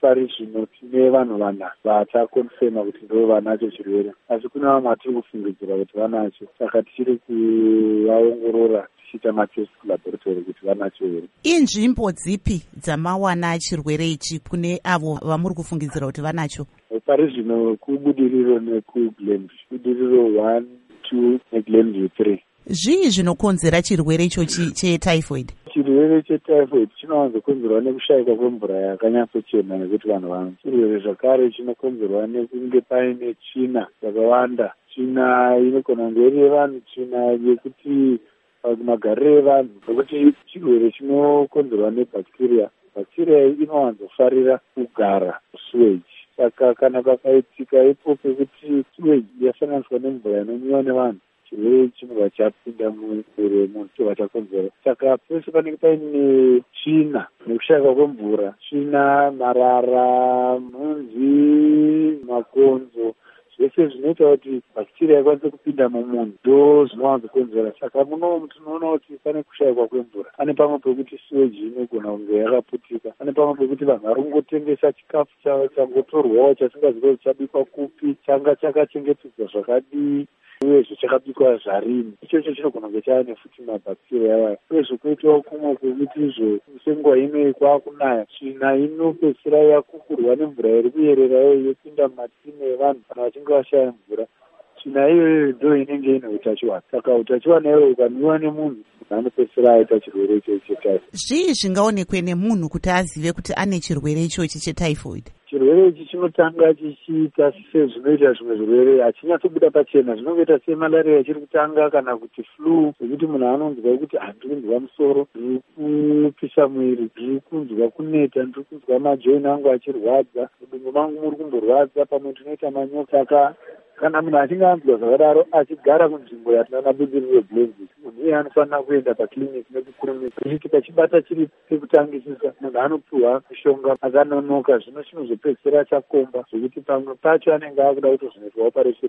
pari zvino tine vanhu vana vatakonfema kuti ndo vanacho chirwere, asi kuna vamwe atiri kufungidzira kuti vanacho, saka tichiri kuvaongorora tichiita matest kulaboratory kuti vanacho here. Inzvimbo dzipi dzamawana chirwere ichi kune avo vamuri kufungidzira kuti vanacho? Pari zvino kubudiriro nekuGlenview, budiriro 1, 2 neGlenview 3. Zvii zvinokonzera chirwere ichochi chetyphoid? Chirwere chetyphoid chinowanzokonzerwa nekushayika kwemvura yakanyatsochena nekuti vanhu vamwe. Chirwere zvakare chinokonzerwa nekunge paine tsvina yakawanda. Tsvina inogona kunge iri yevanhu, tsvina yekuti magariro evanhu, nokuti chirwere chinokonzerwa nebacteria. Bacteria inowanzofarira kugara sewage. Saka kana pakaitika ipo pekuti sewage yasanganiswa nemvura inonwiwa nevanhu, chirwere chinobva chapinda mumuviri wemunhu chobva chakonzera. Saka pese panenge paine tsvina nekushayika kwemvura, tsvina, marara, mhunzi, makonzo, zvese zvinoita kuti bacteria ikwanise kupinda mumunhu ndo zvinowanzokonzera. Saka munomu tinoona kuti pane kushayikwa kwemvura, pane pamwe pekuti sewage inogona kunge yakaputika, pane pamwe pekuti vanhu vari kungotengesa chikafu changotorwawo chasingazivi kuti chabikwa kupi, changa chakachengetedzwa zvakadii, uyezve chakabikwa zvarini. Ichocho chinogona kunge chava nefuti mabacteria aya. Uyezve kwoitawo kumwe kwekuti izvo senguva ino kwakunaya, tsvina inopedzisira yakukurwa nemvura iri kuyererayo yopinda mumatsime evanhu kana vachinge vashaya mvura. Tsvina iyoyo ndo inenge ine utachiwana. Saka utachiwana iyoyo ukanwiwa nemunhu, anopedzisira aita chirwere ichochi chetyphoid. Zvii zvingaonekwe nemunhu kuti azive kuti ane chirwere ichochi chetyphoid? Chirwere ichi chinotanga chichiita sezvinoita zvimwe zvirwere, hachinyatsobuda pachena. Zvinongoita semalaria chiri kutanga kana kuti flu, zvokuti munhu anonzwa kuti ndiri kunzwa musoro, ndiri kupisa mwiri, ndiri kunzwa kuneta, ndiri kunzwa majoini angu achirwadza, mudumbu mangu muri kumborwadza, pamwe ndinoita manyoka. Saka kana munhu achinge anzwa zvakadaro achigara kunzvimbo yatinana budiriro Glenview, munhu iye anofanira kuenda pakiriniki nekukurumidza. Ichi chibata chiri pekutangisisa, munhu anopiwa mishonga akanonoka. Zvino chinozopedzisira chakomba zvokuti pamwe pacho anenge akuda kutozvinoitwa operation